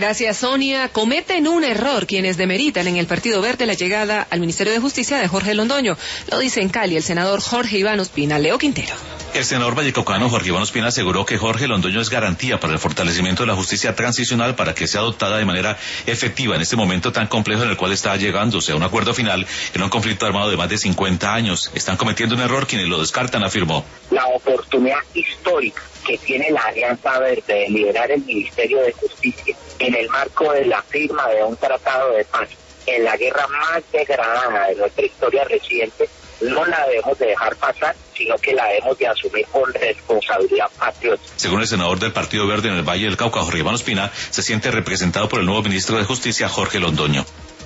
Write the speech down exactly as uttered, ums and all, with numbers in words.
Gracias, Sonia. Cometen un error quienes demeritan en el Partido Verde la llegada al Ministerio de Justicia de Jorge Londoño. Lo dice en Cali el senador Jorge Iván Ospina. Leo Quintero. El senador vallecaucano Jorge Iván Ospina aseguró que Jorge Londoño es garantía para el fortalecimiento de la justicia transicional para que sea adoptada de manera efectiva en este momento tan complejo en el cual está llegándose a un acuerdo final en un conflicto armado de más de cincuenta años. Están cometiendo un error quienes lo descartan, afirmó. La oportunidad histórica que tiene la Alianza Verde de liderar el Ministerio de Justicia en el marco de la firma de un tratado de paz en la guerra más degradada de nuestra historia reciente, no la debemos de dejar pasar, sino que la debemos de asumir con responsabilidad patriótica. Según el senador del Partido Verde en el Valle del Cauca, Jorge Iván Ospina, se siente representado por el nuevo ministro de Justicia, Jorge Londoño.